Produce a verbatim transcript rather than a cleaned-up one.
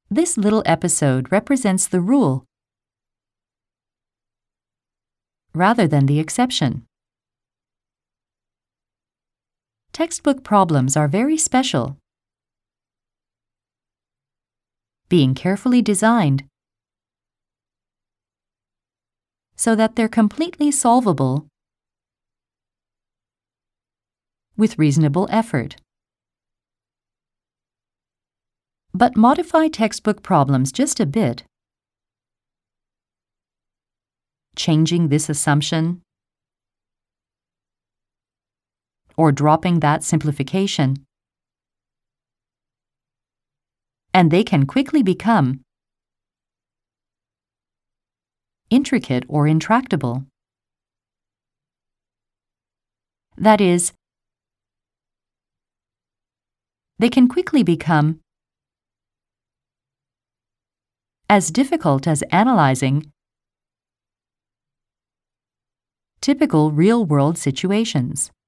This little episode represents the rule rather than the exception. Textbook problems are very special, being carefully designed so that they're completely solvable with reasonable effort. But modify textbook problems just a bit, changing this assumption or dropping that simplification, and they can quickly become intricate or intractable. That is, they can quickly become as difficult as analyzing typical real-world situations.